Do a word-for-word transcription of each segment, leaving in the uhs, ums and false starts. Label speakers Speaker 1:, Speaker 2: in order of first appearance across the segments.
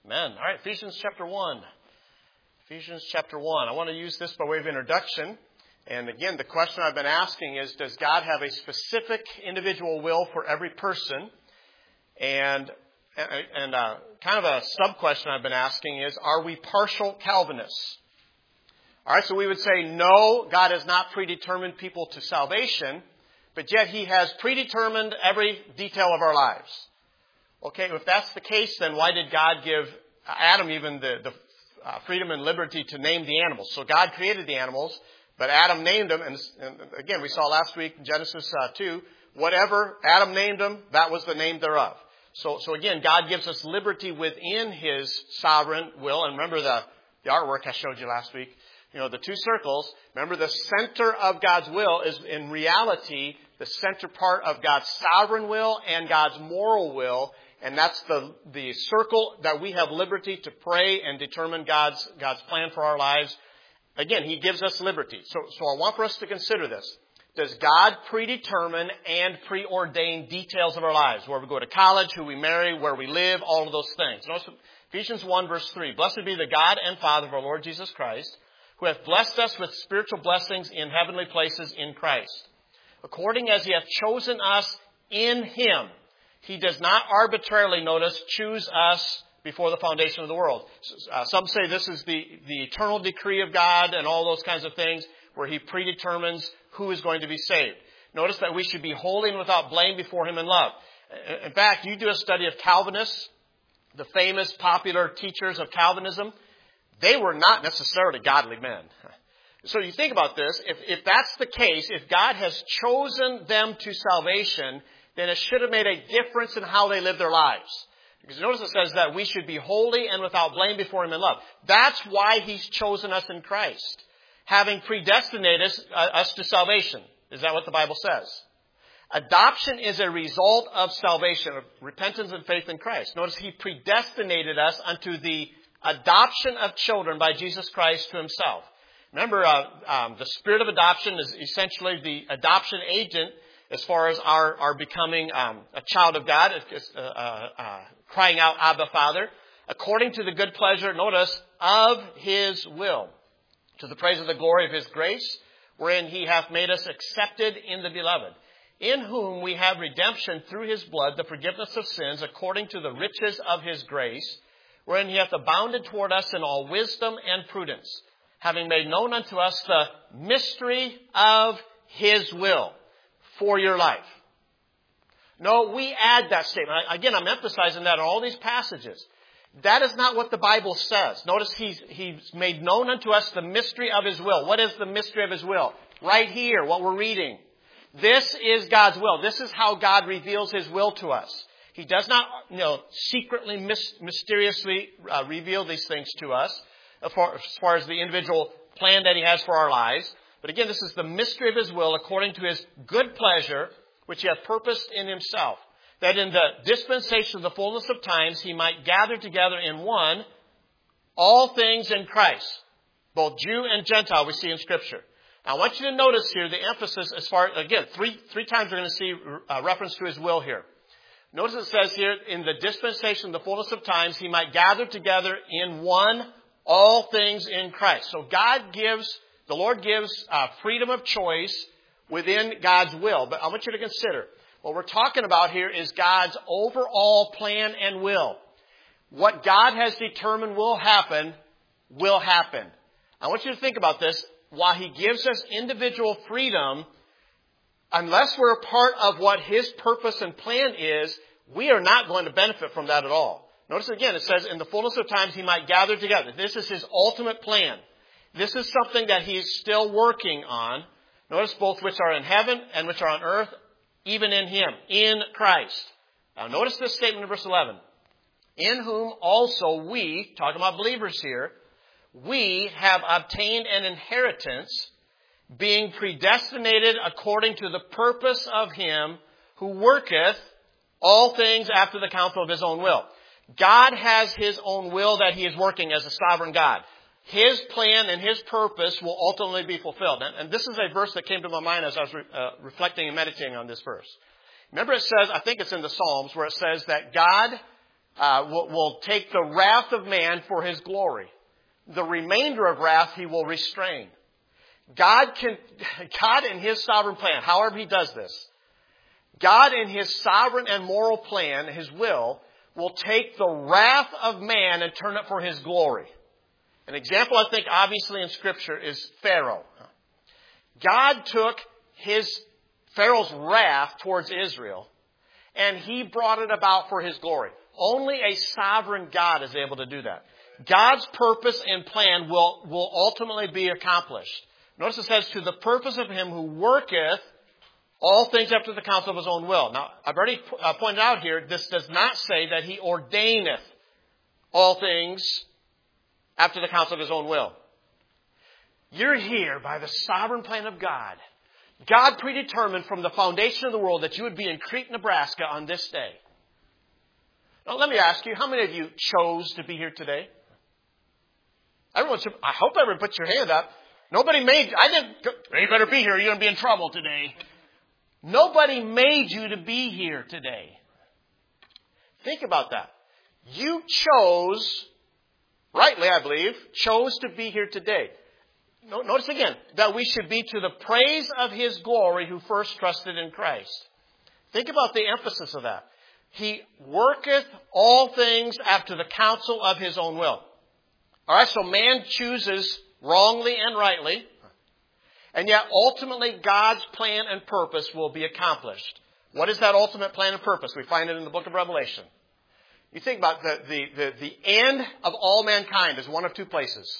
Speaker 1: Amen. All right, Ephesians chapter one. Ephesians chapter one. I want to use this by way of introduction. And again, the question I've been asking is, does God have a specific individual will for every person? And, and uh, kind of a sub-question I've been asking is, are we partial Calvinists? All right, so we would say, no, God has not predetermined people to salvation, but yet He has predetermined every detail of our lives. Okay, if that's the case, then why did God give Adam even the, the uh, freedom and liberty to name the animals? So God created the animals, but Adam named them. And, and again, we saw last week in Genesis uh, two, whatever Adam named them, that was the name thereof. So, so again, God gives us liberty within His sovereign will. And remember the, the artwork I showed you last week. You know, the two circles. Remember, the center of God's will is in reality the center part of God's sovereign will and God's moral will. And that's the, the circle that we have liberty to pray and determine God's, God's plan for our lives. Again, He gives us liberty. So, so I want for us to consider this. Does God predetermine and preordain details of our lives? Where we go to college, who we marry, where we live, all of those things. Notice Ephesians one verse three. Blessed be the God and Father of our Lord Jesus Christ, who hath blessed us with spiritual blessings in heavenly places in Christ, according as He hath chosen us in Him. He does not arbitrarily, notice, choose us before the foundation of the world. Uh, some say this is the, the eternal decree of God and all those kinds of things where He predetermines who is going to be saved. Notice that we should be holy and without blame before Him in love. In fact, you do a study of Calvinists, the famous popular teachers of Calvinism. They were not necessarily godly men. So you think about this. If, if that's the case, if God has chosen them to salvation, then it should have made a difference in how they live their lives. Because notice it says that we should be holy and without blame before Him in love. That's why He's chosen us in Christ, having predestinated us, uh, us to salvation. Is that what the Bible says? Adoption is a result of salvation, of repentance and faith in Christ. Notice He predestinated us unto the adoption of children by Jesus Christ to Himself. Remember, uh, um, the spirit of adoption is essentially the adoption agent as far as our, our becoming um, a child of God, uh, uh, uh, crying out, Abba, Father, according to the good pleasure, notice, of His will, to the praise of the glory of His grace, wherein He hath made us accepted in the Beloved, in whom we have redemption through His blood, the forgiveness of sins, according to the riches of His grace, wherein He hath abounded toward us in all wisdom and prudence, having made known unto us the mystery of His will for your life. No, we add that statement. Again, I'm emphasizing that in all these passages. That is not what the Bible says. Notice he's, he's made known unto us the mystery of His will. What is the mystery of His will? Right here, what we're reading. This is God's will. This is how God reveals His will to us. He does not, you know, secretly, mysteriously uh, reveal these things to us as far, as far as the individual plan that He has for our lives. But again, this is the mystery of His will according to His good pleasure, which He hath purposed in Himself, that in the dispensation of the fullness of times He might gather together in one all things in Christ, both Jew and Gentile, we see in Scripture. Now, I want you to notice here the emphasis as far, again, three, three times we're going to see a reference to His will here. Notice it says here, in the dispensation of the fullness of times, He might gather together in one all things in Christ. So God gives, the Lord gives uh, freedom of choice within God's will. But I want you to consider, what we're talking about here is God's overall plan and will. What God has determined will happen, will happen. I want you to think about this. While He gives us individual freedom, unless we're a part of what His purpose and plan is, we are not going to benefit from that at all. Notice again, it says, in the fullness of times He might gather together. This is His ultimate plan. This is something that He's still working on. Notice both which are in heaven and which are on earth, even in Him, in Christ. Now notice this statement in verse eleven. In whom also we, talking about believers here, we have obtained an inheritance, being predestinated according to the purpose of Him who worketh all things after the counsel of His own will. God has His own will that He is working as a sovereign God. His plan and His purpose will ultimately be fulfilled. And, and this is a verse that came to my mind as I was re, uh, reflecting and meditating on this verse. Remember it says, I think it's in the Psalms, where it says that God uh, will, will take the wrath of man for his glory. The remainder of wrath he will restrain. God can, God in his sovereign plan, however he does this, God in his sovereign and moral plan, his will, will take the wrath of man and turn it for his glory. An example, I think, obviously in Scripture is Pharaoh. God took his Pharaoh's wrath towards Israel, and he brought it about for his glory. Only a sovereign God is able to do that. God's purpose and plan will, will ultimately be accomplished. Notice it says, to the purpose of him who worketh all things after the counsel of his own will. Now, I've already uh, pointed out here, this does not say that he ordaineth all things after the counsel of his own will. You're here by the sovereign plan of God. God predetermined from the foundation of the world that you would be in Crete, Nebraska on this day. Now, let me ask you, how many of you chose to be here today? Everyone should, I hope everyone put your hand up. Nobody made, I didn't, you better be here, you're going to be in trouble today. Nobody made you to be here today. Think about that. You chose, rightly I believe, chose to be here today. Notice again, that we should be to the praise of his glory who first trusted in Christ. Think about the emphasis of that. He worketh all things after the counsel of his own will. All right, so man chooses wrongly and rightly. And yet, ultimately, God's plan and purpose will be accomplished. What is that ultimate plan and purpose? We find it in the book of Revelation. You think about the, the, the, the end of all mankind is one of two places.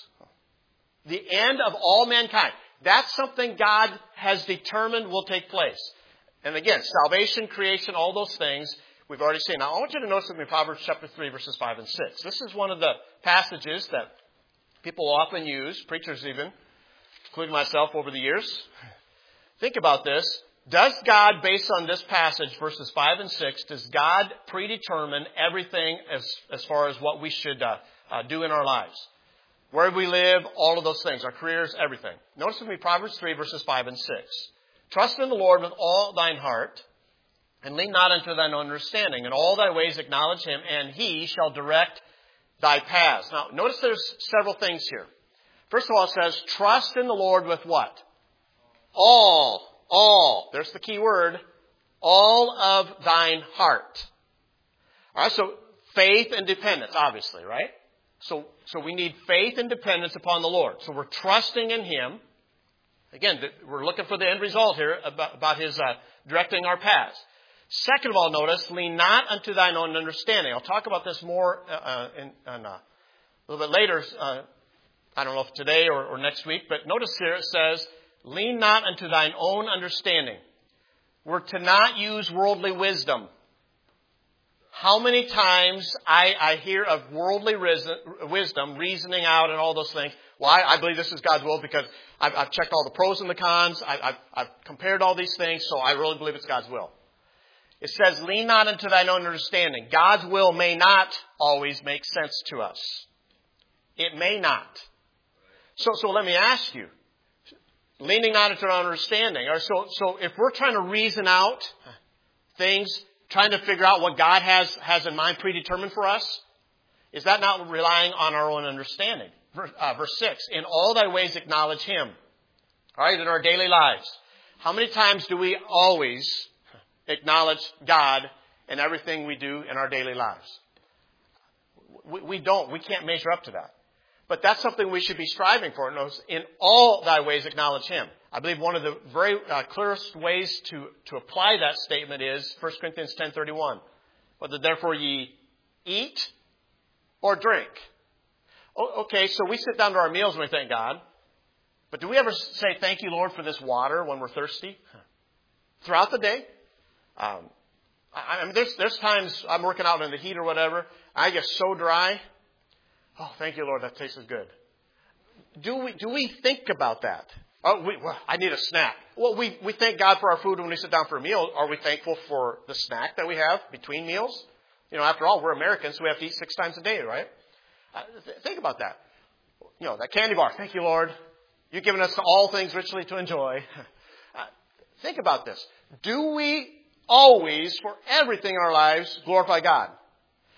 Speaker 1: The end of all mankind. That's something God has determined will take place. And again, salvation, creation, all those things we've already seen. Now, I want you to notice with me Proverbs chapter three, verses five and six. This is one of the passages that people often use, preachers even, including myself over the years. Think about this. Does God, based on this passage, verses five and six, does God predetermine everything as, as far as what we should uh, uh, do in our lives? Where we live, all of those things, our careers, everything. Notice with me Proverbs three, verses five and six. Trust in the Lord with all thine heart, and lean not unto thine own understanding. In all thy ways acknowledge him, and he shall direct thy paths. Now, notice there's several things here. First of all, it says, trust in the Lord with what? All. All. There's the key word. All of thine heart. All right, so faith and dependence, obviously, right? So, so we need faith and dependence upon the Lord. So we're trusting in him. Again, we're looking for the end result here about, about his uh, directing our paths. Second of all, notice, lean not unto thine own understanding. I'll talk about this more uh, in, in, uh, a little bit later. Uh, I don't know if today or, or next week, but notice here it says, lean not unto thine own understanding. We're to not use worldly wisdom. How many times I, I hear of worldly reason, wisdom, reasoning out and all those things. Well, I, I believe this is God's will because I've, I've checked all the pros and the cons. I, I've, I've compared all these things, so I really believe it's God's will. It says, lean not unto thine own understanding. God's will may not always make sense to us. It may not. So, so let me ask you, leaning not into our understanding. Or so, so if we're trying to reason out things, trying to figure out what God has, has in mind predetermined for us, is that not relying on our own understanding? Verse, uh, verse six, in all thy ways acknowledge him. All right, in our daily lives. How many times do we always acknowledge God in everything we do in our daily lives? We, we don't. We can't measure up to that. But that's something we should be striving for. Notice, in all thy ways acknowledge him. I believe one of the very uh, clearest ways to, to apply that statement is First Corinthians ten thirty-one. Whether therefore ye eat or drink. Oh, okay, so we sit down to our meals and we thank God. But do we ever say, thank you, Lord, for this water when we're thirsty? Throughout the day? Um, I, I mean, there's, there's times I'm working out in the heat or whatever. I get so dry. Oh, thank you, Lord, that tastes good. Do we, do we think about that? Oh, we, well, I need a snack. Well, we, we thank God for our food when we sit down for a meal. Are we thankful for the snack that we have between meals? You know, after all, we're Americans, so we have to eat six times a day, right? Uh, th- think about that. You know, that candy bar. Thank you, Lord. You've given us all things richly to enjoy. Uh, think about this. Do we always, for everything in our lives, glorify God?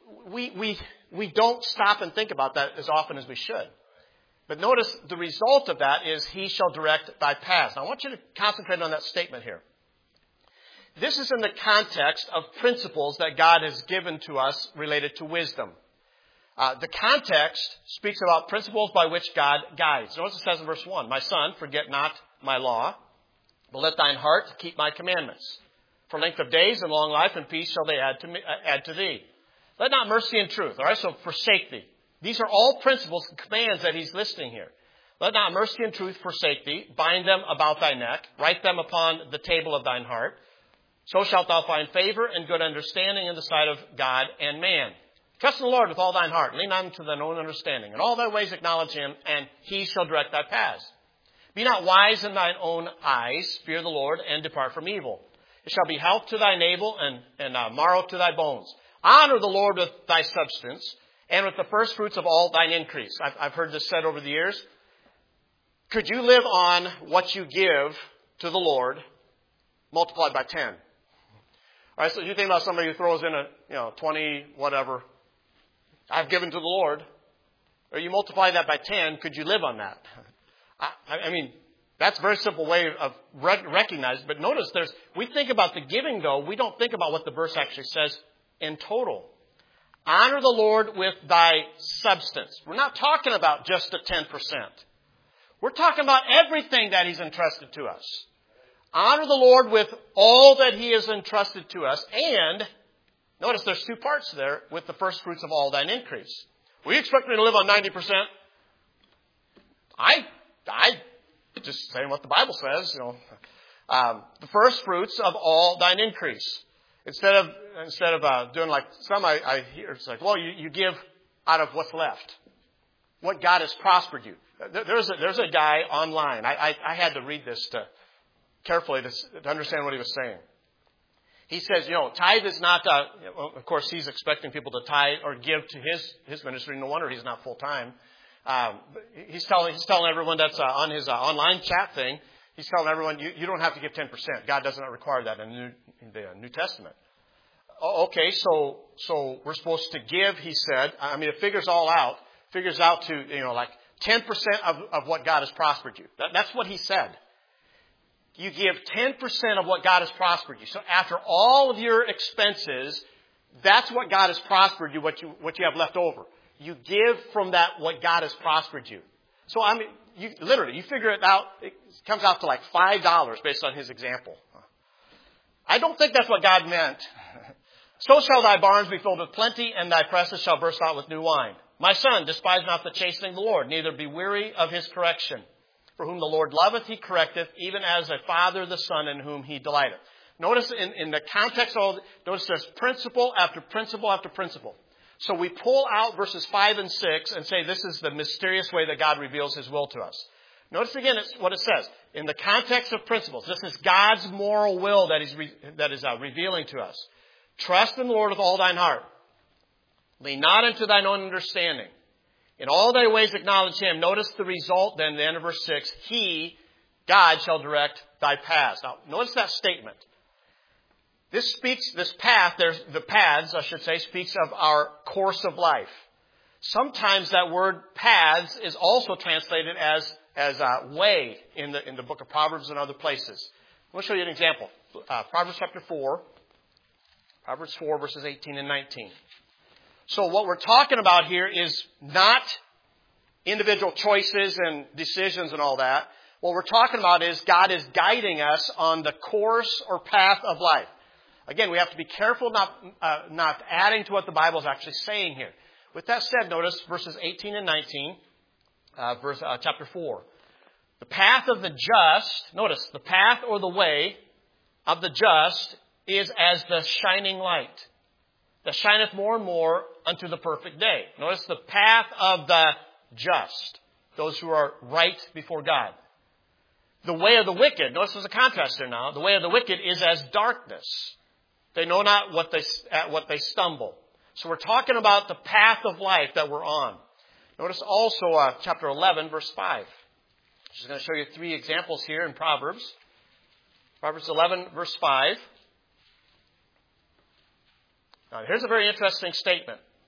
Speaker 1: we, we, we don't stop and think about that as often as we should. But notice the result of that is he shall direct thy paths. Now I want you to concentrate on that statement here. This is in the context of principles that God has given to us related to wisdom. Uh, the context speaks about principles by which God guides. Notice it says in verse one, my son, forget not my law, but let thine heart keep my commandments. For length of days and long life and peace shall they add to me, uh, add to thee. Let not mercy and truth, all right, so forsake thee. These are all principles and commands that he's listing here. Let not mercy and truth forsake thee. Bind them about thy neck. Write them upon the table of thine heart. So shalt thou find favor and good understanding in the sight of God and man. Trust in the Lord with all thine heart. Lean not unto thine own understanding. In all thy ways acknowledge him, and he shall direct thy paths. Be not wise in thine own eyes. Fear the Lord, and depart from evil. It shall be health to thy navel, and, and uh, marrow to thy bones. Honor the Lord with thy substance, and with the first fruits of all thine increase. I've, I've heard this said over the years. Could you live on what you give to the Lord multiplied by ten? All right, so you think about somebody who throws in a, you know, twenty, whatever, I've given to the Lord, or you multiply that by ten, could you live on that? I, I mean, that's a very simple way of rec- recognizing. But notice there's, we think about the giving though, we don't think about what the verse actually says in total. Honor the Lord with thy substance. We're not talking about just the ten percent. We're talking about everything that he's entrusted to us. Honor the Lord with all that he has entrusted to us. And, notice there's two parts there, with the first fruits of all thine increase. Will you expect me to live on ninety percent? I, I, just saying what the Bible says, you know. Um, the first fruits of all thine increase. Instead of, instead of uh, doing like some I, I hear, it's like, well, you, you give out of what's left. What God has prospered you. There's a, there's a guy online. I, I, I had to read this to, carefully to, to understand what he was saying. He says, you know, tithe is not, uh, well, of course, he's expecting people to tithe or give to his, his ministry. No wonder he's not full time. Um, he's telling, he's telling everyone that's uh, on his uh, online chat thing, he's telling everyone, you, you don't have to give ten percent. God does not require that in the New, in the New Testament. Oh, okay, so, so we're supposed to give, he said. I mean, it figures all out, figures out to, you know, like ten percent of, of what God has prospered you. That, that's what he said. You give ten percent of what God has prospered you. So after all of your expenses, that's what God has prospered you, what you, what you have left over. You give from that what God has prospered you. So I mean, you, literally, you figure it out, it comes out to like five dollars based on his example. I don't think that's what God meant. So shall thy barns be filled with plenty, and thy presses shall burst out with new wine. My son, despise not the chastening of the Lord, neither be weary of his correction. For whom the Lord loveth, he correcteth, even as a father the son in whom he delighteth. Notice in, in the context of, notice there's principle after principle after principle. So we pull out verses five and six and say this is the mysterious way that God reveals his will to us. Notice again it's what it says. In the context of principles, this is God's moral will that is, re, that is uh, revealing to us. Trust in the Lord with all thine heart. Lean not into thine own understanding. In all thy ways acknowledge him. Notice the result then, the end of verse six. He, God, shall direct thy paths. Now, notice that statement. This speaks, this path, there's the paths, I should say, speaks of our course of life. Sometimes that word paths is also translated as, as a way in the, in the book of Proverbs and other places. Let me show you an example. Uh, Proverbs chapter four. Proverbs four, verses eighteen and nineteen. So what we're talking about here is not individual choices and decisions and all that. What we're talking about is God is guiding us on the course or path of life. Again, we have to be careful not, uh, not adding to what the Bible is actually saying here. With that said, notice verses eighteen and nineteen, uh, verse, uh, chapter four. The path of the just, notice, the path or the way of the just is as the shining light that shineth more and more unto the perfect day. Notice the path of the just, those who are right before God. The way of the wicked, notice there's a contrast there now. The way of the wicked is as darkness. They know not what they, at what they stumble. So we're talking about the path of life that we're on. Notice also uh, chapter eleven, verse five. I'm just going to show you three examples here in Proverbs. Proverbs eleven, verse five. Now, here's a very interesting statement.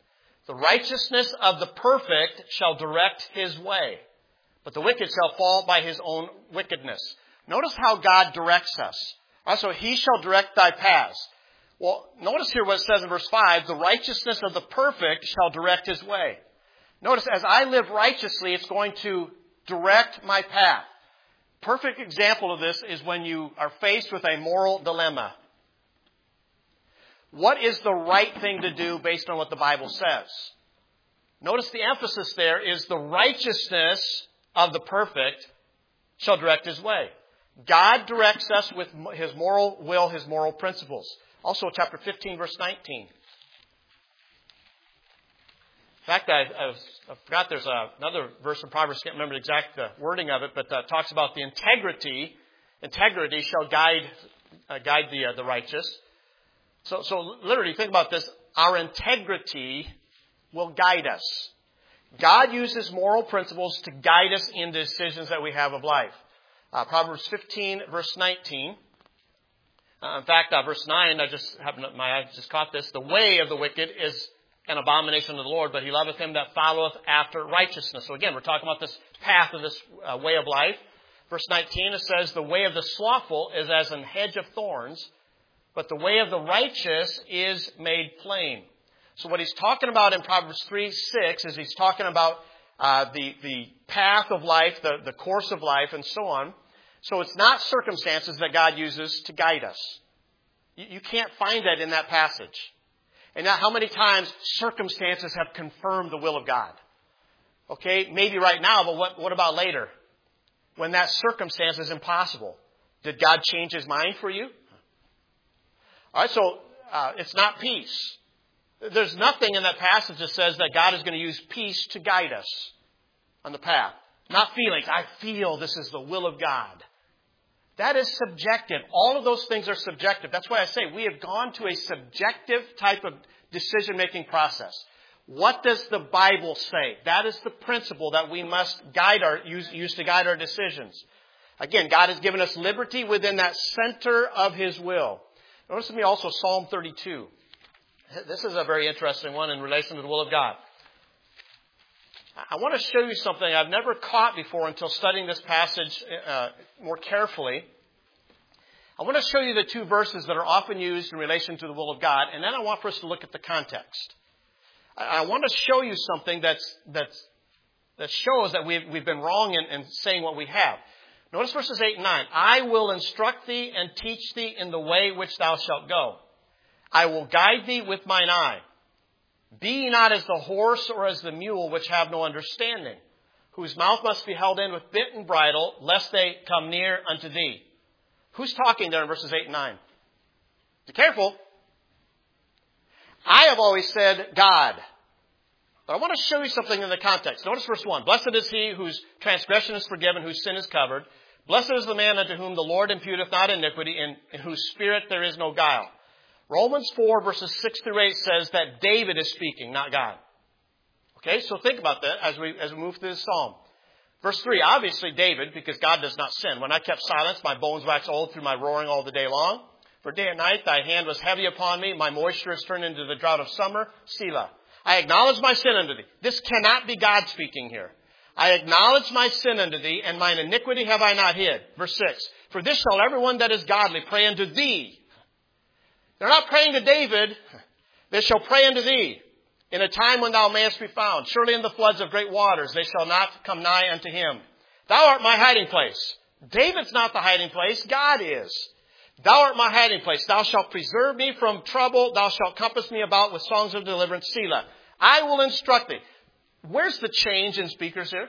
Speaker 1: The righteousness of the perfect shall direct his way, but the wicked shall fall by his own wickedness. Notice how God directs us. Also, he shall direct thy paths. Well, notice here what it says in verse five, the righteousness of the perfect shall direct his way. Notice, as I live righteously, it's going to direct my path. Perfect example of this is when you are faced with a moral dilemma. What is the right thing to do based on what the Bible says? Notice the emphasis there is the righteousness of the perfect shall direct his way. God directs us with his moral will, his moral principles. Also, chapter fifteen, verse nineteen. In fact, I, I, was, I forgot there's a, another verse in Proverbs, I can't remember the exact uh, wording of it, but uh, talks about the integrity. Integrity shall guide uh, guide the uh, the righteous. So, so literally, think about this. Our integrity will guide us. God uses moral principles to guide us in the decisions that we have of life. Uh, Proverbs fifteen, verse nineteen. Uh, in fact, uh, verse nine, I just happened, my eye just caught this. The way of the wicked is an abomination to the Lord, but he loveth him that followeth after righteousness. So again, we're talking about this path of this uh, way of life. Verse nineteen, it says, the way of the slothful is as an hedge of thorns, but the way of the righteous is made plain. So what he's talking about in Proverbs three six is he's talking about uh, the, the path of life, the, the course of life, and so on. So it's not circumstances that God uses to guide us. You, you can't find that in that passage. And now how many times circumstances have confirmed the will of God? Okay, maybe right now, but what, what about later? When that circumstance is impossible. Did God change his mind for you? All right, so uh, it's not peace. There's nothing in that passage that says that God is going to use peace to guide us on the path. Not feelings. I feel this is the will of God. That is subjective. All of those things are subjective. That's why I say we have gone to a subjective type of decision-making process. What does the Bible say? That is the principle that we must guide our use, use to guide our decisions. Again, God has given us liberty within that center of his will. Notice with me also Psalm thirty-two. This is a very interesting one in relation to the will of God. I want to show you something I've never caught before until studying this passage uh, more carefully. I want to show you the two verses that are often used in relation to the will of God, and then I want for us to look at the context. I, I want to show you something that's, that's, that shows that we've, we've been wrong in, in saying what we have. Notice verses eight and nine. I will instruct thee and teach thee in the way which thou shalt go. I will guide thee with mine eye. Be ye not as the horse or as the mule which have no understanding, whose mouth must be held in with bit and bridle, lest they come near unto thee. Who's talking there in verses eight and nine? Be careful. I have always said God. But I want to show you something in the context. Notice verse one. Blessed is he whose transgression is forgiven, whose sin is covered. Blessed is the man unto whom the Lord imputeth not iniquity, and in whose spirit there is no guile. Romans four verses six through eight says that David is speaking, not God. Okay, so think about that as we as we move through this psalm. Verse three, obviously David, because God does not sin. When I kept silence, my bones waxed old through my roaring all the day long. For day and night thy hand was heavy upon me. My moisture is turned into the drought of summer. Selah. I acknowledge my sin unto thee. This cannot be God speaking here. I acknowledge my sin unto thee, and mine iniquity have I not hid. Verse six, for this shall everyone that is godly pray unto thee. They're not praying to David. They shall pray unto thee in a time when thou mayest be found. Surely in the floods of great waters they shall not come nigh unto him. Thou art my hiding place. David's not the hiding place. God is. Thou art my hiding place. Thou shalt preserve me from trouble. Thou shalt compass me about with songs of deliverance. Selah. I will instruct thee. Where's the change in speakers here?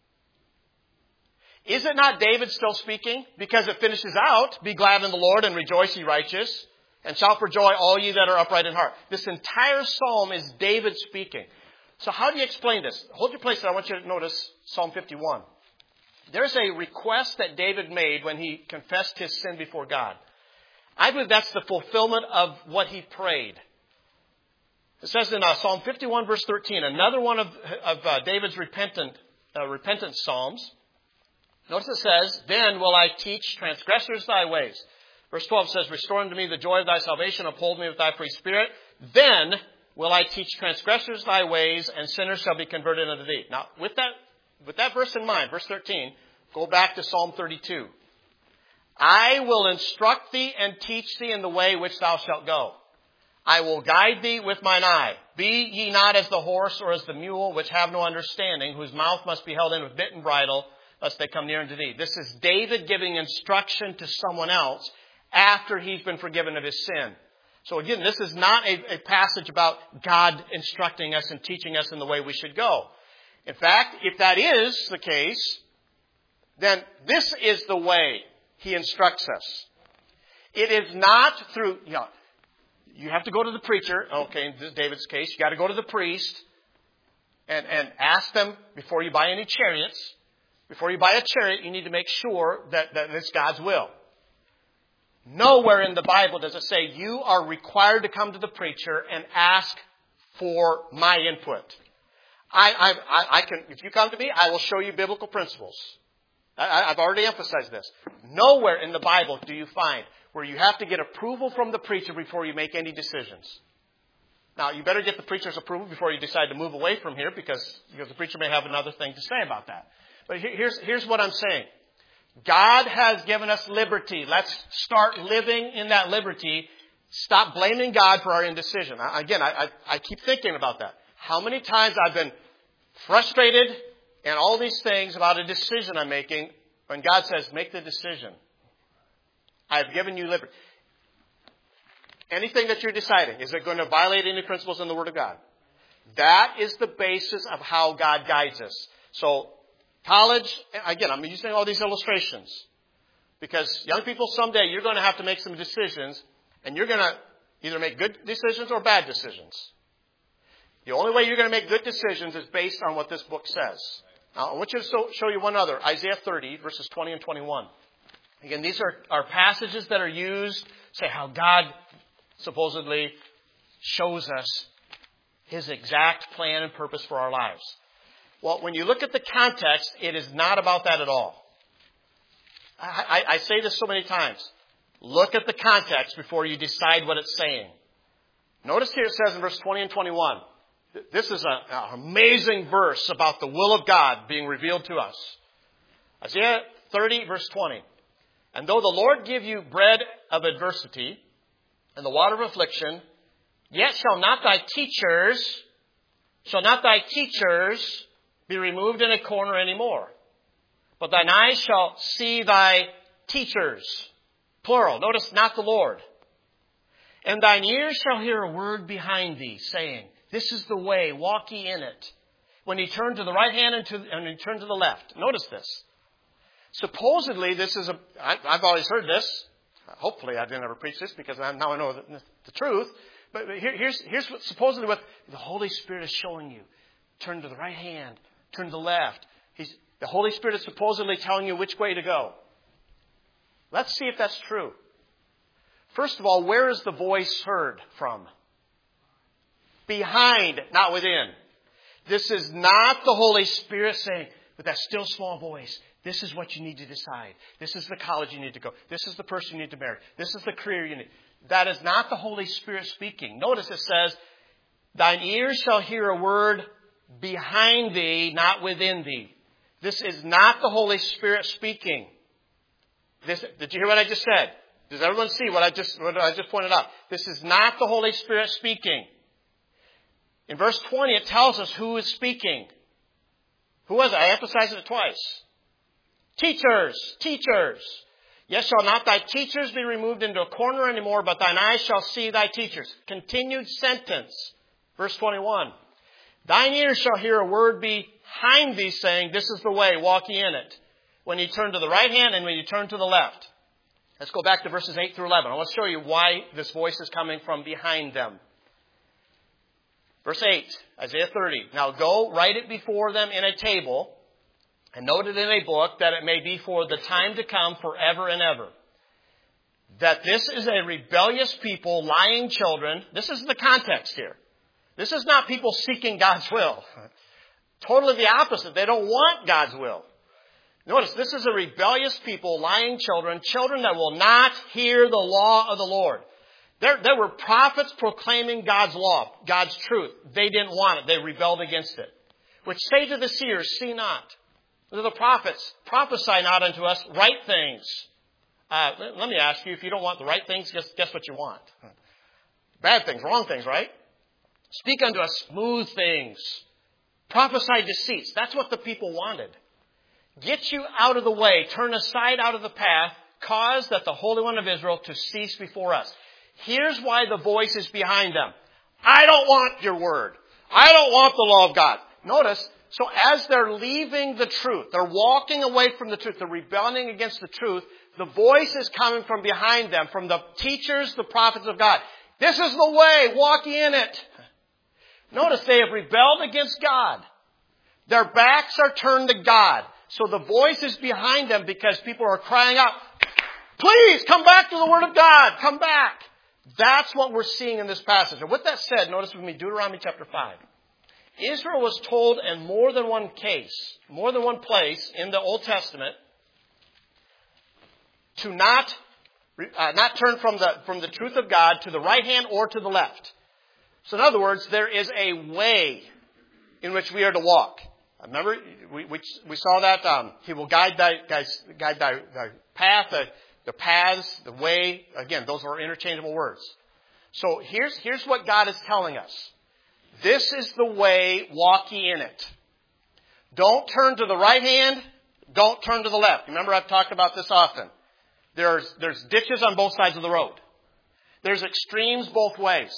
Speaker 1: Is it not David still speaking? Because it finishes out, be glad in the Lord and rejoice ye righteous. And shout for joy, all ye that are upright in heart. This entire psalm is David speaking. So how do you explain this? Hold your place there. I want you to notice Psalm fifty-one. There's a request that David made when he confessed his sin before God. I believe that's the fulfillment of what he prayed. It says in uh, Psalm fifty-one, verse thirteen, another one of, of uh, David's repentant, uh, repentance psalms. Notice it says, then will I teach transgressors thy ways. Verse twelve says, restore unto me the joy of thy salvation, uphold me with thy free spirit. Then will I teach transgressors thy ways, and sinners shall be converted unto thee. Now, with that, with that verse in mind, verse thirteen, go back to Psalm thirty-two. I will instruct thee and teach thee in the way which thou shalt go. I will guide thee with mine eye. Be ye not as the horse or as the mule, which have no understanding, whose mouth must be held in with bit and bridle, lest they come near unto thee. This is David giving instruction to someone else after he's been forgiven of his sin. So again, this is not a, a passage about God instructing us and teaching us in the way we should go. In fact, if that is the case, then this is the way he instructs us. It is not through, you know, you have to go to the preacher. Okay, in this David's case, you got to go to the priest and, and ask them before you buy any chariots. Before you buy a chariot, you need to make sure that, that it's God's will. Nowhere in the Bible does it say you are required to come to the preacher and ask for my input. I, I, I, I can, if you come to me, I will show you biblical principles. I, I've already emphasized this. Nowhere in the Bible do you find where you have to get approval from the preacher before you make any decisions. Now, you better get the preacher's approval before you decide to move away from here because, because the preacher may have another thing to say about that. But here's, here's what I'm saying. God has given us liberty. Let's start living in that liberty. Stop blaming God for our indecision. Again, I, I, I keep thinking about that. How many times I've been frustrated and all these things about a decision I'm making when God says, make the decision. I have given you liberty. Anything that you're deciding, is it going to violate any principles in the Word of God? That is the basis of how God guides us. So, college, again, I'm using all these illustrations because young people, someday you're going to have to make some decisions, and you're going to either make good decisions or bad decisions. The only way you're going to make good decisions is based on what this book says. Now, I want you to show you one other, Isaiah thirty, verses twenty and twenty-one. Again, these are, are passages that are used to say how God supposedly shows us His exact plan and purpose for our lives. Well, when you look at the context, it is not about that at all. I, I, I say this so many times. Look at the context before you decide what it's saying. Notice here it says in verse twenty and twenty-one. This is an amazing verse about the will of God being revealed to us. Isaiah thirty, verse twenty. And though the Lord give you bread of adversity and the water of affliction, yet shall not thy teachers, shall not thy teachers be removed in a corner anymore. But thine eyes shall see thy teachers. Plural. Notice not the Lord. And thine ears shall hear a word behind thee, saying, this is the way, walk ye in it. When he turned to the right hand and, to, and he turned to the left. Notice this. Supposedly, this is a, I, I've always heard this. Hopefully I didn't ever preach this because I, now I know the, the truth. But here, here's, here's what, supposedly what the Holy Spirit is showing you. Turn to the right hand. Turn to the left. He's, the Holy Spirit is supposedly telling you which way to go. Let's see if that's true. First of all, where is the voice heard from? Behind, not within. This is not the Holy Spirit saying, with that still small voice, this is what you need to decide. This is the college you need to go. This is the person you need to marry. This is the career you need. That is not the Holy Spirit speaking. Notice it says, thine ears shall hear a word behind thee, not within thee. This is not the Holy Spirit speaking. This, did you hear what I just said? Does everyone see what I just what I just pointed out? This is not the Holy Spirit speaking. In verse twenty, it tells us who is speaking. Who was it? I emphasized it twice. Teachers, teachers. Yes, shall not thy teachers be removed into a corner anymore, but thine eyes shall see thy teachers. Continued sentence. Verse twenty-one. Thine ears shall hear a word behind thee saying, this is the way, walk ye in it. When you turn to the right hand and when you turn to the left. Let's go back to verses eight through eleven. I want to show you why this voice is coming from behind them. Verse eight, Isaiah thirty. Now go, write it before them in a table, and note it in a book, that it may be for the time to come forever and ever. That this is a rebellious people, lying children. This is the context here. This is not people seeking God's will. Totally the opposite. They don't want God's will. Notice, this is a rebellious people, lying children, children that will not hear the law of the Lord. There, there were prophets proclaiming God's law, God's truth. They didn't want it. They rebelled against it. Which say to the seers, see not. To the prophets, prophesy not unto us right things. Uh, let, let me ask you, if you don't want the right things, guess, guess what you want? Bad things, wrong things, right? Speak unto us smooth things. Prophesy deceits. That's what the people wanted. Get you out of the way. Turn aside out of the path. Cause that the Holy One of Israel to cease before us. Here's why the voice is behind them. I don't want your word. I don't want the law of God. Notice, so as they're leaving the truth, they're walking away from the truth, they're rebelling against the truth, the voice is coming from behind them, from the teachers, the prophets of God. This is the way, walk in it. Notice they have rebelled against God. Their backs are turned to God. So the voice is behind them because people are crying out, please come back to the Word of God. Come back. That's what we're seeing in this passage. And with that said, notice with me Deuteronomy chapter five. Israel was told in more than one case, more than one place in the Old Testament, to not, uh, not turn from the, from the truth of God to the right hand or to the left. So in other words, there is a way in which we are to walk. Remember, we, we, we saw that um, He will guide thy, guys, guide thy, thy path, the, the paths, the way. Again, those are interchangeable words. So here's, here's what God is telling us. This is the way, walk ye in it. Don't turn to the right hand. Don't turn to the left. Remember, I've talked about this often. There's, there's ditches on both sides of the road. There's extremes both ways.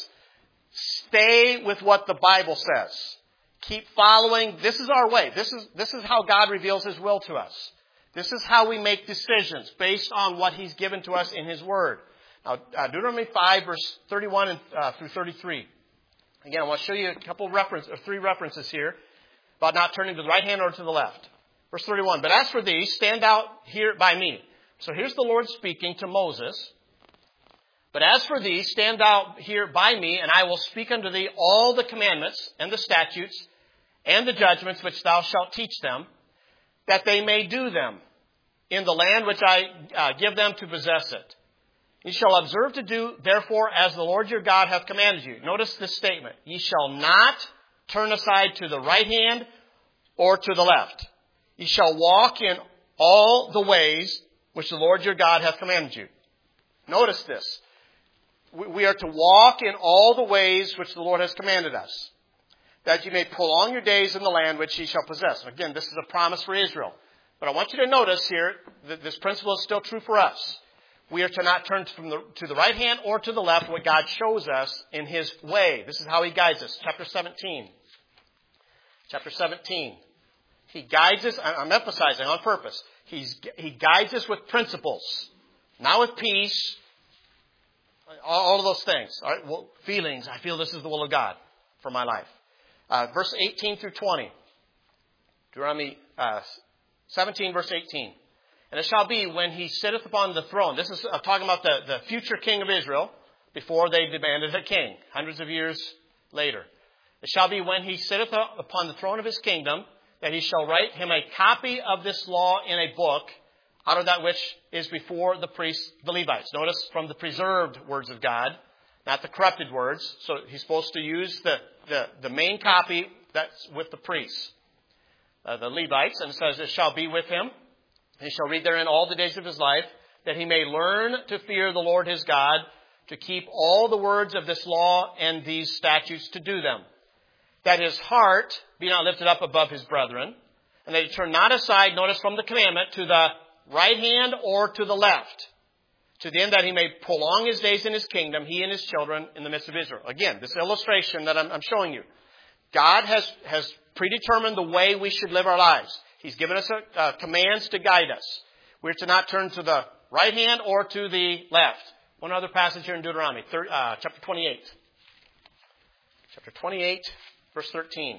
Speaker 1: Stay with what the Bible says. Keep following. This is our way. This is, this is how God reveals His will to us. This is how we make decisions based on what He's given to us in His Word. Now, uh, Deuteronomy five, verse thirty-one and, uh, through thirty-three. Again, I want to show you a couple of references, or three references here about not turning to the right hand or to the left. Verse thirty-one, but as for thee, stand out here by me. So here's the Lord speaking to Moses. But as for thee, stand out here by me, and I will speak unto thee all the commandments and the statutes and the judgments which thou shalt teach them, that they may do them in the land which I uh, give them to possess it. Ye shall observe to do, therefore, as the Lord your God hath commanded you. Notice this statement. Ye shall not turn aside to the right hand or to the left. Ye shall walk in all the ways which the Lord your God hath commanded you. Notice this. We are to walk in all the ways which the Lord has commanded us, that you may prolong your days in the land which ye shall possess. Again, this is a promise for Israel. But I want you to notice here that this principle is still true for us. We are to not turn from the, to the right hand or to the left, what God shows us in His way. This is how He guides us. Chapter seventeen. Chapter seventeen. He guides us, I'm emphasizing on purpose, He's, He guides us with principles, not with peace, all, all of those things. All right, well, feelings, I feel this is the will of God for my life. Uh, verse eighteen through twenty. Deuteronomy uh, seventeen, verse eighteen. And it shall be when he sitteth upon the throne. This is uh, talking about the, the future king of Israel before they demanded a king, hundreds of years later. It shall be when he sitteth upon the throne of his kingdom that he shall write him a copy of this law in a book out of that which is before the priests, the Levites. Notice from the preserved words of God, not the corrupted words. So he's supposed to use the, the, the main copy that's with the priests, uh, the Levites. And it says, it shall be with him. He shall read therein all the days of his life, that he may learn to fear the Lord his God, to keep all the words of this law and these statutes to do them. That his heart be not lifted up above his brethren, and that he turn not aside, notice from the commandment, to the right hand or to the left, to the end that he may prolong his days in his kingdom, he and his children in the midst of Israel. Again, this illustration that I'm, I'm showing you. God has, has predetermined the way we should live our lives. He's given us a, uh, commands to guide us. We're to not turn to the right hand or to the left. One other passage here in Deuteronomy, thir- uh, chapter twenty-eight. Chapter twenty-eight, verse thirteen.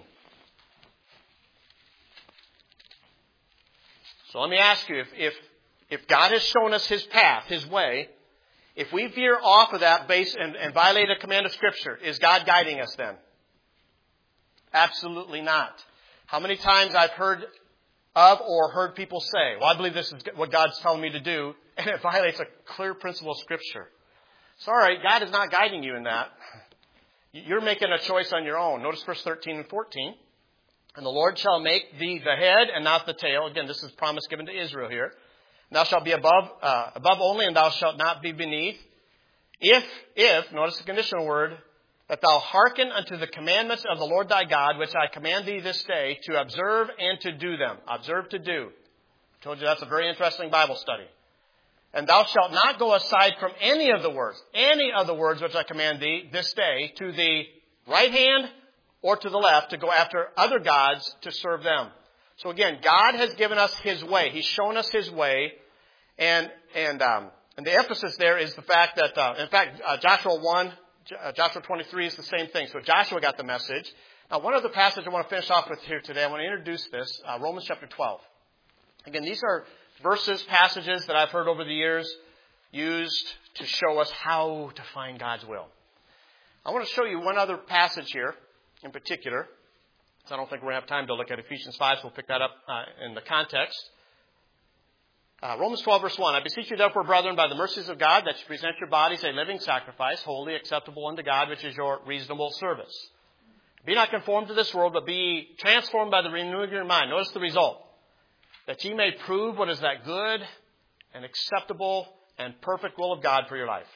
Speaker 1: So let me ask you, if, if, if God has shown us His path, His way, if we veer off of that base and, and violate a command of Scripture, is God guiding us then? Absolutely not. How many times I've heard of or heard people say, well, I believe this is what God's telling me to do, and it violates a clear principle of Scripture. Sorry, God is not guiding you in that. You're making a choice on your own. Notice verse thirteen and fourteen. And the Lord shall make thee the head and not the tail. Again, this is promise given to Israel here. And thou shalt be above, uh, above only, and thou shalt not be beneath. If, if, notice the conditional word, that thou hearken unto the commandments of the Lord thy God, which I command thee this day, to observe and to do them. Observe to do. I told you that's a very interesting Bible study. And thou shalt not go aside from any of the words, any of the words which I command thee this day, to the right hand or to the left, to go after other gods to serve them. So again, God has given us His way. He's shown us His way. And, and, um, and the emphasis there is the fact that, uh, in fact, uh, Joshua one, uh, Joshua twenty-three is the same thing. So Joshua got the message. Now, one other passage I want to finish off with here today. I want to introduce this, uh, Romans chapter twelve. Again, these are verses, passages that I've heard over the years used to show us how to find God's will. I want to show you one other passage here in particular. So I don't think we're going to have time to look at Ephesians five, so we'll pick that up uh, in the context. Uh, Romans twelve, verse one. I beseech you, therefore, brethren, by the mercies of God, that you present your bodies a living sacrifice, holy, acceptable unto God, which is your reasonable service. Be not conformed to this world, but be transformed by the renewing of your mind. Notice the result. That ye may prove what is that good and acceptable and perfect will of God for your life.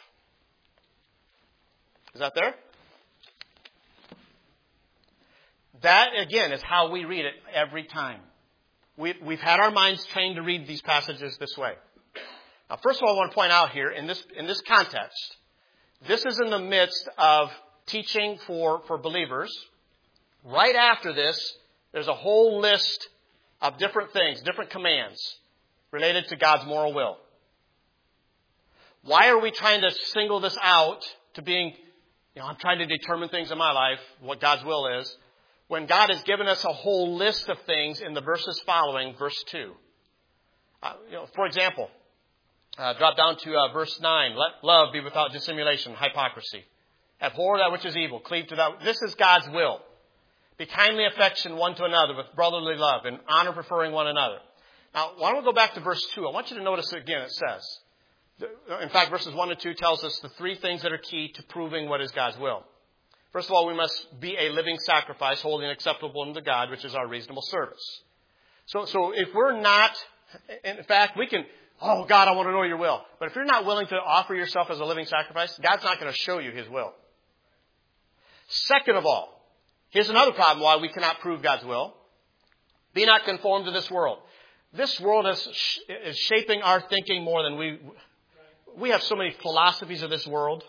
Speaker 1: Is that there? That, again, is how we read it every time. We, we've had our minds trained to read these passages this way. Now, first of all, I want to point out here, in this, in this context, this is in the midst of teaching for, for believers. Right after this, there's a whole list of different things, different commands related to God's moral will. Why are we trying to single this out to being, you know, I'm trying to determine things in my life, what God's will is, when God has given us a whole list of things in the verses following verse two. Uh, you know, for example, uh, drop down to uh, verse nine. Let love be without dissimulation, hypocrisy. Abhor that which is evil. Cleave to that. This is God's will. Be kindly affection one to another with brotherly love and honor preferring one another. Now, why don't we go back to verse two? I want you to notice again it says. In fact, verses one and two tells us the three things that are key to proving what is God's will. First of all, we must be a living sacrifice, holy and acceptable unto God, which is our reasonable service. So, so if we're not, in fact, we can, oh, God, I want to know your will. But if you're not willing to offer yourself as a living sacrifice, God's not going to show you His will. Second of all, here's another problem why we cannot prove God's will. Be not conformed to this world. This world is, is shaping our thinking more than we, we have so many philosophies of this world.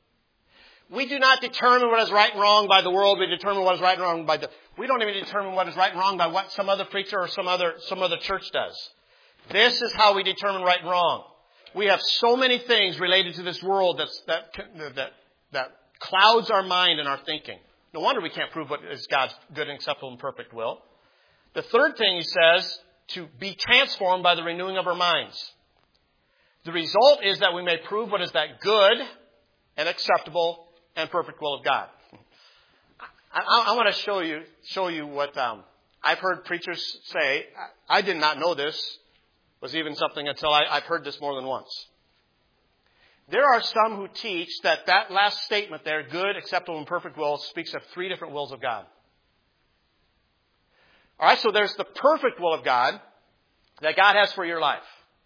Speaker 1: We do not determine what is right and wrong by the world. We determine what is right and wrong by the... We don't even determine what is right and wrong by what some other preacher or some other some other church does. This is how we determine right and wrong. We have so many things related to this world that's, that that that clouds our mind and our thinking. No wonder we can't prove what is God's good and acceptable and perfect will. The third thing he says, to be transformed by the renewing of our minds. The result is that we may prove what is that good and acceptable and perfect will of God. I, I, I want to show you show you what um, I've heard preachers say. I, I did not know this was even something until I, I've heard this more than once. There are some who teach that that last statement there, good, acceptable, and perfect will, speaks of three different wills of God. All right, so there's the perfect will of God that God has for your life.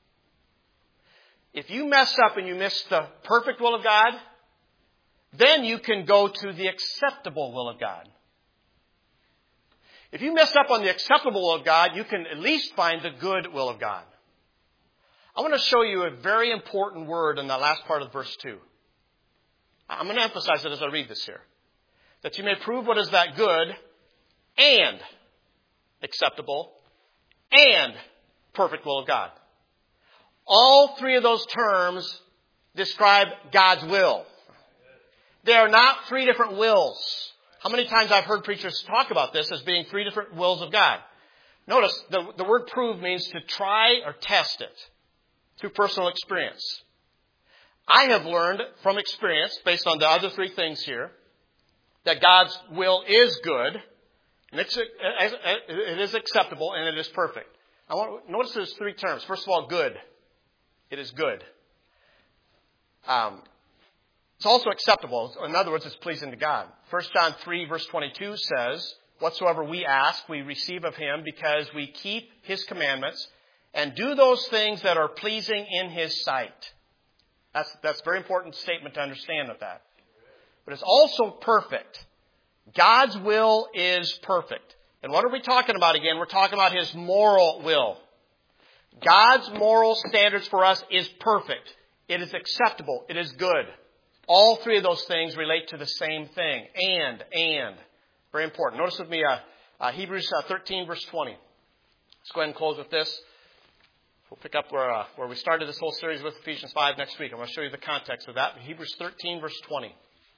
Speaker 1: If you mess up and you miss the perfect will of God, then you can go to the acceptable will of God. If you mess up on the acceptable will of God, you can at least find the good will of God. I want to show you a very important word in the last part of verse two. I'm going to emphasize it as I read this here. That you may prove what is that good and acceptable and perfect will of God. All three of those terms describe God's will. They are not three different wills. How many times I've heard preachers talk about this as being three different wills of God. Notice the, the word prove means to try or test it through personal experience. I have learned from experience, based on the other three things here, that God's will is good, and it's, it is acceptable, and it is perfect. I want notice there's three terms. First of all, good. It is good. Um, It's also acceptable. In other words, it's pleasing to God. First John three, verse twenty-two says, whatsoever we ask, we receive of him because we keep his commandments and do those things that are pleasing in his sight. That's, that's a very important statement to understand of that. But it's also perfect. God's will is perfect. And what are we talking about again? We're talking about his moral will. God's moral standards for us is perfect. It is acceptable. It is good. All three of those things relate to the same thing. And, and. Very important. Notice with me uh, uh, Hebrews uh, thirteen, verse twenty. Let's go ahead and close with this. We'll pick up where, uh, where we started this whole series with Ephesians five next week. I'm going to show you the context of that. Hebrews thirteen, verse twenty.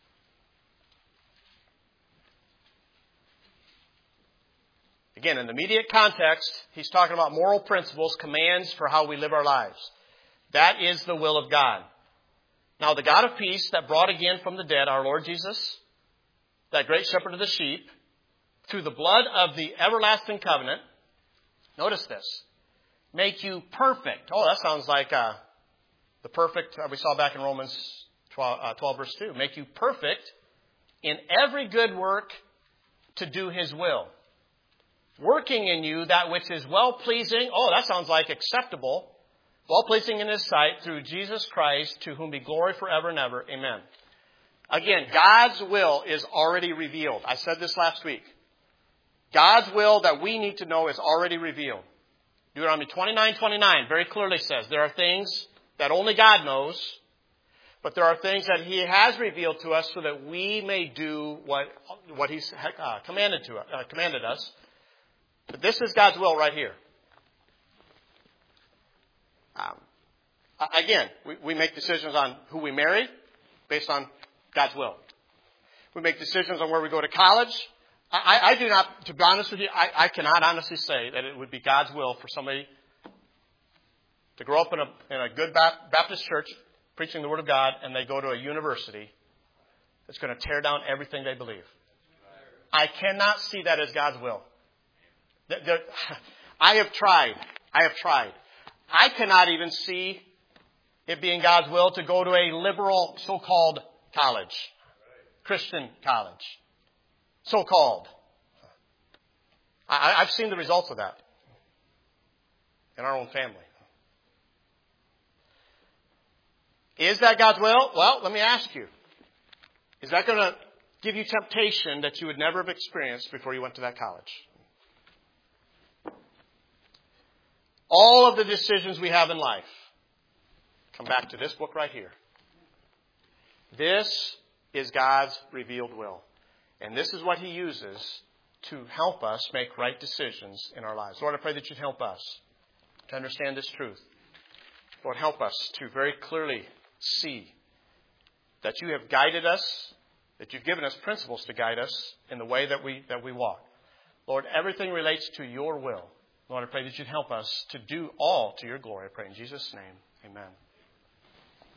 Speaker 1: Again, in the immediate context, he's talking about moral principles, commands for how we live our lives. That is the will of God. Now, the God of peace that brought again from the dead our Lord Jesus, that great shepherd of the sheep, through the blood of the everlasting covenant, notice this, make you perfect. Oh, that sounds like uh, the perfect uh, we saw back in Romans twelve, uh, twelve, verse two. Make you perfect in every good work to do his will. Working in you that which is well-pleasing. Oh, that sounds like acceptable. Well-pleasing in his sight through Jesus Christ, to whom be glory forever and ever. Amen. Again, God's will is already revealed. I said this last week. God's will that we need to know is already revealed. Deuteronomy twenty-nine twenty-nine very clearly says there are things that only God knows, but there are things that he has revealed to us so that we may do what, what he's uh, commanded, to, uh, commanded us. But this is God's will right here. Um, again, we, we make decisions on who we marry based on God's will. We make decisions on where we go to college. I, I do not, to be honest with you, I, I cannot honestly say that it would be God's will for somebody to grow up in a, in a good Baptist church preaching the Word of God, and they go to a university that's going to tear down everything they believe. I cannot see that as God's will. There, I have tried. I have tried. I cannot even see it being God's will to go to a liberal so-called college. Christian college. So-called. I, I've seen the results of that in our own family. Is that God's will? Well, let me ask you. Is that going to give you temptation that you would never have experienced before you went to that college? All of the decisions we have in life come back to this book right here. This is God's revealed will. And this is what he uses to help us make right decisions in our lives. Lord, I pray that you'd help us to understand this truth. Lord, help us to very clearly see that you have guided us, that you've given us principles to guide us in the way that we that we walk. Lord, everything relates to your will. Lord, I pray that you'd help us to do all to your glory. I pray in Jesus' name. Amen.